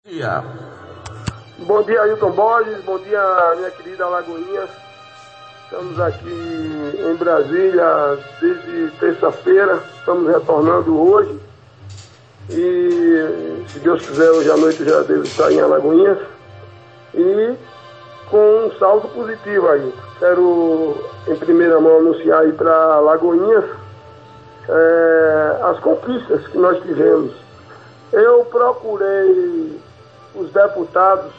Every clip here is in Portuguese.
Dia. Bom dia, Ailton Borges. Bom dia, minha querida Alagoinhas. Estamos aqui em Brasília desde terça-feira. Estamos retornando hoje. E, se Deus quiser, hoje à noite eu já devo estar em Alagoinhas. E com um saldo positivo aí. Quero, em primeira mão, anunciar aí para Alagoinhas as conquistas que nós tivemos. Eu procurei os deputados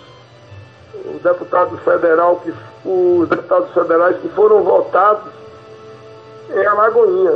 federais que foram votados em Alagoinhas.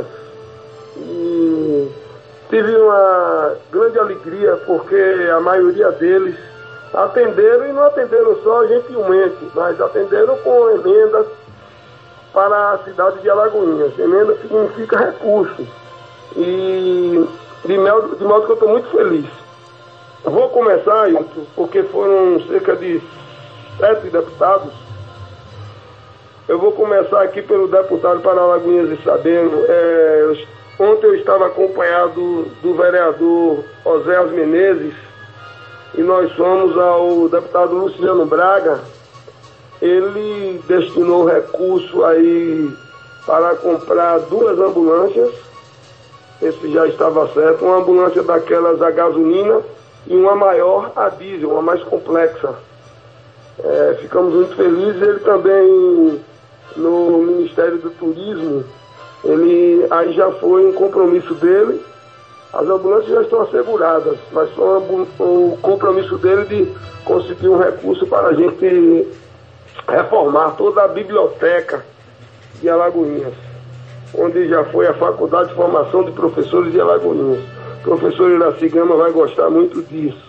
E tive uma grande alegria porque a maioria deles atenderam, e não atenderam só gentilmente, mas atenderam com emendas para a cidade de Alagoinhas. Emenda significa recurso. E de modo que eu estou muito feliz. Vou começar, Ailton, porque foram cerca de 7 deputados. Eu vou começar aqui pelo deputado para Alagoinhas e Sabendo. Ontem eu estava acompanhado do vereador Oséias Menezes e nós fomos ao deputado Luciano Braga. Ele destinou recurso aí para comprar 2 ambulâncias. Esse já estava certo, uma ambulância daquelas a gasolina e uma maior a diesel, uma mais complexa. Ficamos muito felizes. Ele também, no Ministério do Turismo, aí já foi um compromisso dele. As ambulâncias já estão asseguradas, mas foi o compromisso dele de conseguir um recurso para a gente reformar toda a biblioteca de Alagoinhas, onde já foi a Faculdade de Formação de Professores de Alagoinhas. O professor Iraci Gama vai gostar muito disso.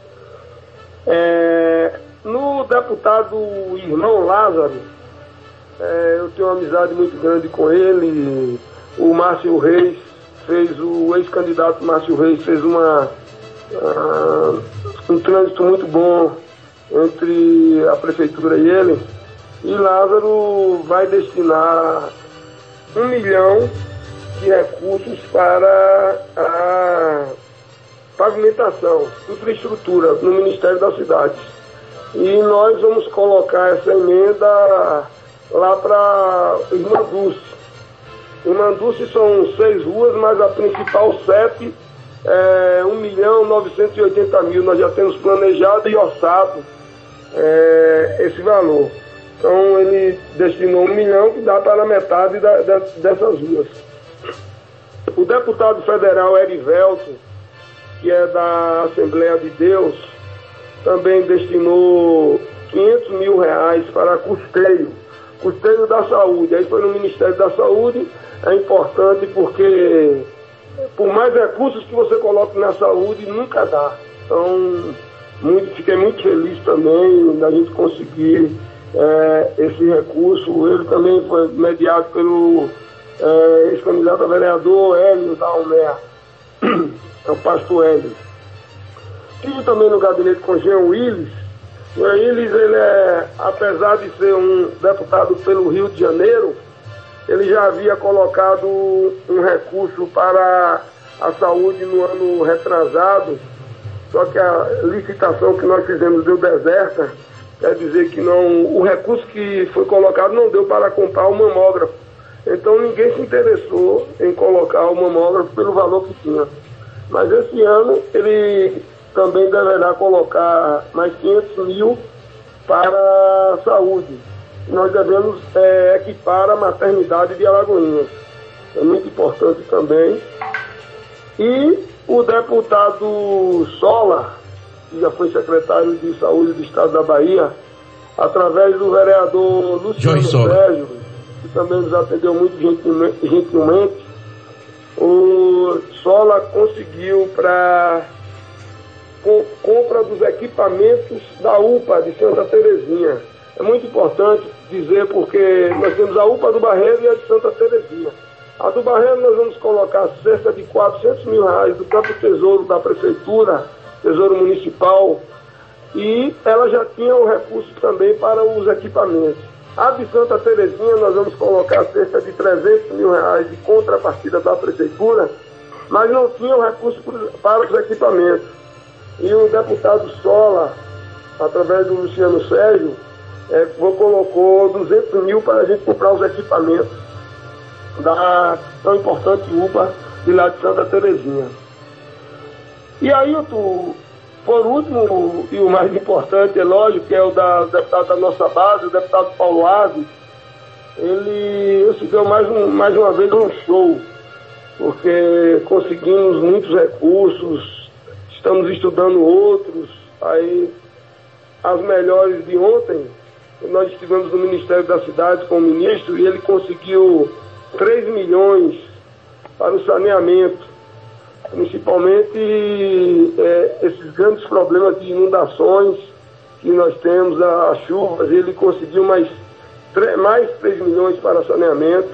No deputado Irmão Lázaro, eu tenho uma amizade muito grande com ele. O Márcio Reis o ex-candidato Márcio Reis fez um trânsito muito bom entre a prefeitura e ele. E Lázaro vai destinar 1 milhão de recursos para a pavimentação, infraestrutura no Ministério das Cidades. E nós vamos colocar essa emenda lá para Irmã Dulce. Irmã Dulce são 6 ruas, mas a principal 7 é 1.980.000. Nós já temos planejado e orçado esse valor. Então ele destinou 1 milhão, que dá para a metade dessas ruas. O deputado federal Erivelto, que é da Assembleia de Deus, também destinou 500 mil reais para custeio da saúde. Aí foi no Ministério da Saúde. É importante porque por mais recursos que você coloque na saúde, nunca dá. Então, fiquei muito feliz também da gente conseguir esse recurso. Ele também foi mediado pelo ex-candidato a vereador Hélio da Almea, é o pastor Hélio. Estive também no gabinete com Jean Willis. Jean Willis, apesar de ser um deputado pelo Rio de Janeiro, ele já havia colocado um recurso para a saúde no ano retrasado, só que a licitação que nós fizemos deu deserta. Quer dizer que o recurso que foi colocado não deu para comprar o mamógrafo. Então ninguém se interessou em colocar o mamógrafo pelo valor que tinha. Mas esse ano ele também deverá colocar mais 500 mil para a saúde. Nós devemos equipar a maternidade de Alagoinhas. É muito importante também. E o deputado Sola, que já foi secretário de Saúde do Estado da Bahia, através do vereador Luciano Sérgio, que também nos atendeu muito gentilmente, o Sola conseguiu para compra dos equipamentos da UPA de Santa Terezinha. É muito importante dizer porque nós temos a UPA do Barreiro e a de Santa Terezinha. A do Barreiro nós vamos colocar cerca de 400 mil reais do próprio Tesouro da Prefeitura, Tesouro Municipal, e ela já tinha um recurso também para os equipamentos. A de Santa Terezinha nós vamos colocar cerca de 300 mil reais de contrapartida da Prefeitura, mas não tinha o recurso para os equipamentos. E o deputado Sola, através do Luciano Sérgio, colocou 200 mil para a gente comprar os equipamentos da tão importante UPA de lá de Santa Terezinha. E aí, por último, e o mais importante, é lógico, que é o deputado da nossa base, o deputado Paulo Aze, ele deu mais uma vez um show, porque conseguimos muitos recursos, estamos estudando outros, aí as melhores de ontem, nós estivemos no Ministério da Cidade com o ministro e ele conseguiu 3 milhões para o saneamento, principalmente esses grandes problemas de inundações que nós temos, as chuvas. Ele conseguiu mais 3 milhões para saneamento,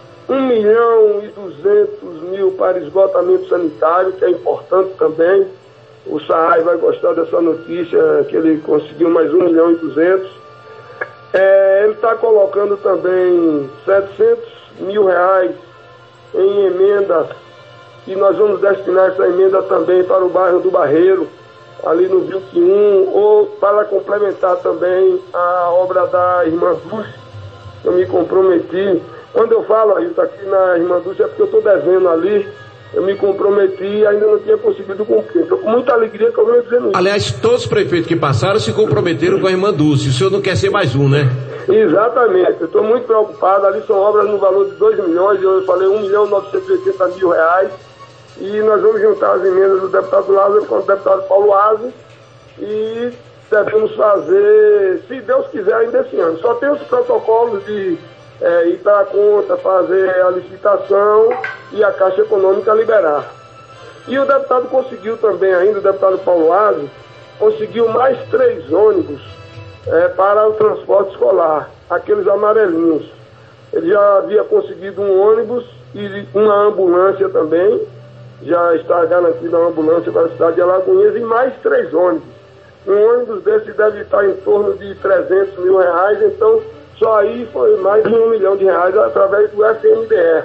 1.200.000 para esgotamento sanitário, que é importante também. O SAAI vai gostar dessa notícia, que ele conseguiu mais 1.200.000. Ele está colocando também 700 mil reais em emendas, e nós vamos destinar essa emenda também para o bairro do Barreiro, ali no 21, ou para complementar também a obra da Irmã Dulce. Eu me comprometi. Quando eu falo, Ailton, aqui na Irmã Dulce, é porque eu estou devendo ali. Eu me comprometi e ainda não tinha conseguido cumprir. Estou com muita alegria que eu venho dizendo isso. Aliás, todos os prefeitos que passaram se comprometeram com a Irmã Dulce. O senhor não quer ser mais um, né? Exatamente. Eu estou muito preocupado. Ali são obras no valor de 2 milhões. Eu falei 1.980.000 reais. E nós vamos juntar as emendas do deputado Lázaro com o deputado Paulo Aze. E devemos fazer, se Deus quiser, ainda esse ano. Só tem os protocolos de ir para a conta, fazer a licitação e a Caixa Econômica liberar. E o deputado conseguiu também ainda, o deputado Paulo Aze, conseguiu mais 3 ônibus para o transporte escolar, aqueles amarelinhos. Ele já havia conseguido um ônibus e uma ambulância também, já está garantida uma ambulância para a cidade de Alagoinhas, e mais 3 ônibus. Um ônibus desse deve estar em torno de 300 mil reais, então só aí foi mais de 1 milhão de reais através do FNDE,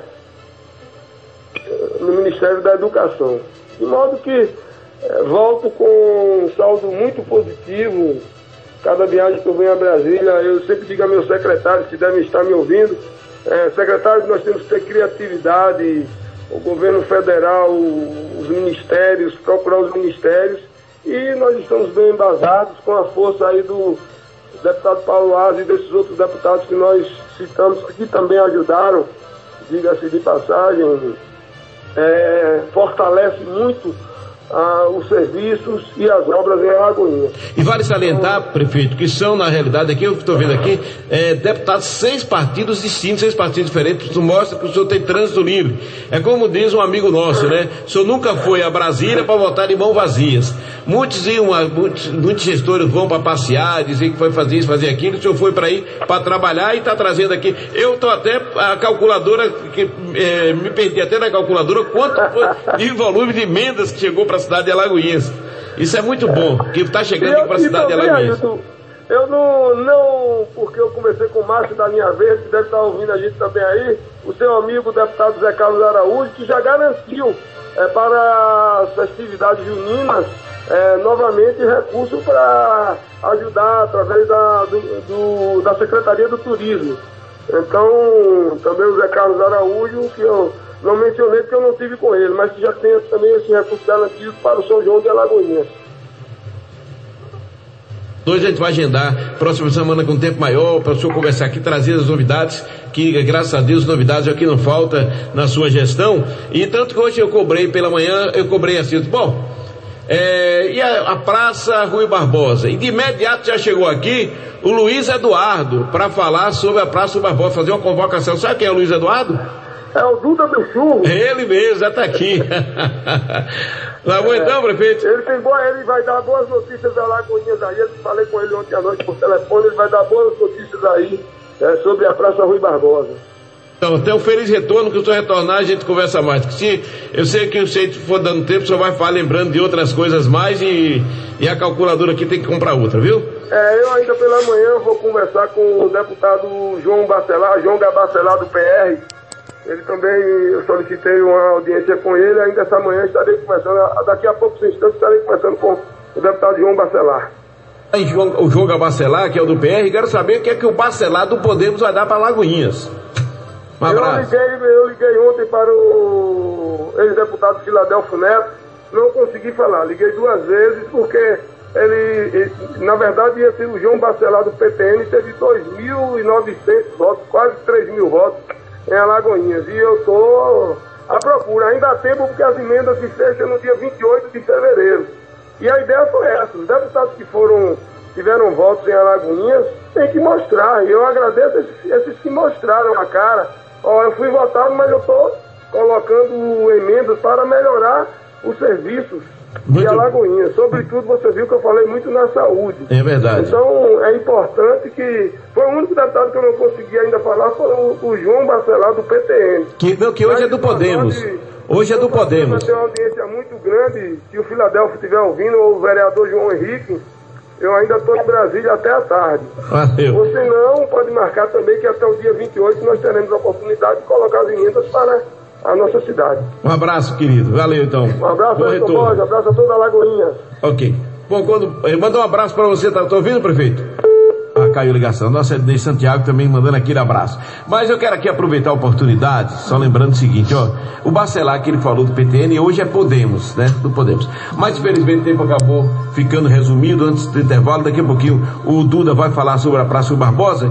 no Ministério da Educação. De modo que volto com um saldo muito positivo. Cada viagem que eu venho a Brasília, eu sempre digo a meus secretários que devem estar me ouvindo, secretários, nós temos que ter criatividade, o governo federal, os ministérios, procurar os ministérios, e nós estamos bem embasados com a força aí do deputado Paulo Aze e desses outros deputados que nós citamos, que também ajudaram, diga-se de passagem, fortalece muito os serviços e as obras em Alagoinhas. E vale salientar, prefeito, que são, na realidade, aqui, eu estou vendo aqui, deputados 6 partidos distintos, 6 partidos diferentes. Isso mostra que o senhor tem trânsito livre. É como diz um amigo nosso, né? O senhor nunca foi a Brasília para votar de mãos vazias. Muitos gestores vão para passear, dizer que foi fazer isso, fazer aquilo. O senhor foi para ir para trabalhar e está trazendo aqui. Eu estou até, a calculadora, me perdi até na calculadora, quanto foi de volume de emendas que chegou para a cidade de Alagoinhas. Isso é muito bom, que está chegando aqui para a cidade de Alagoinhas. Eu não, porque eu comecei com o Márcio da Linha Verde, que deve estar ouvindo a gente também aí, o seu amigo, o deputado Zé Carlos Araújo, que já garantiu para as festividades juninas novamente recurso para ajudar através da Secretaria do Turismo. Então, também o Zé Carlos Araújo, que eu não mencionei porque eu não estive com ele, mas que já tem também esse recurso garantido para o São João de Alagoinhas. Hoje a gente vai agendar próxima semana com um tempo maior para o senhor conversar aqui, trazer as novidades, que graças a Deus novidades é o que não falta na sua gestão. E tanto que hoje eu cobrei pela manhã, eu cobrei assim, bom, e a Praça Rui Barbosa, e de imediato já chegou aqui o Luiz Eduardo para falar sobre a Praça Rui Barbosa, fazer uma convocação. Sabe quem é o Luiz Eduardo? É o Duda do Churro. Ele mesmo, já está aqui. Tá bom então, prefeito? Ele vai dar boas notícias a Alagoinhas aí. Eu falei com ele ontem à noite por telefone, ele vai dar boas notícias aí sobre a Praça Rui Barbosa. Então, até um feliz retorno, que o senhor retornar a gente conversa mais. Eu sei que se for dando tempo, o senhor vai falar lembrando de outras coisas mais e a calculadora aqui tem que comprar outra, viu? Eu ainda pela manhã vou conversar com o deputado João Gabacelar do PR. Ele também, eu solicitei uma audiência com ele, ainda essa manhã estarei conversando, daqui a poucos instantes estarei conversando com o deputado João Bacelar. O João Bacelar, que é o do PR, quero saber o que é que o Bacelar do Podemos vai dar para Lagoinhas. Um abraço. Eu liguei ontem para o ex-deputado Filadelfo Neto, não consegui falar, liguei 2 vezes porque ele, na verdade, ia ser o João Bacelar do PTN, teve 2.900 votos, quase 3.000 votos em Alagoinhas, e eu estou à procura, ainda há tempo porque as emendas se fecham no dia 28 de fevereiro, e a ideia foi essa, os deputados que tiveram votos em Alagoinhas, tem que mostrar, e eu agradeço esses que mostraram a cara. Eu fui votado, mas eu estou colocando emendas para melhorar os serviços de Alagoinhas. Sobretudo, você viu que eu falei muito na saúde. É verdade. Então, é importante que... Foi o único deputado que eu não consegui ainda falar, foi o João Bacelar do PTN. Que hoje é do Podemos. Hoje é do Podemos. Tem uma audiência muito grande, se o Filadelfo estiver ouvindo, ou o vereador João Henrique... Eu ainda estou em Brasília até a tarde. Valeu. Ou se não, pode marcar também que até o dia 28 nós teremos a oportunidade de colocar as emendas para a nossa cidade. Um abraço, querido. Valeu, então. Um abraço, Borges, abraço a toda a Lagoinha. Ok. Bom, manda um abraço para você, tá ouvindo, prefeito? Caiu a ligação. Nossa Ednei Santiago também mandando aquele abraço. Mas eu quero aqui aproveitar a oportunidade, só lembrando o seguinte, o Bacelar que ele falou do PTN, hoje é Podemos, né? Do Podemos. Mas infelizmente o tempo acabou ficando resumido antes do intervalo. Daqui a pouquinho o Duda vai falar sobre a Praça Barbosa.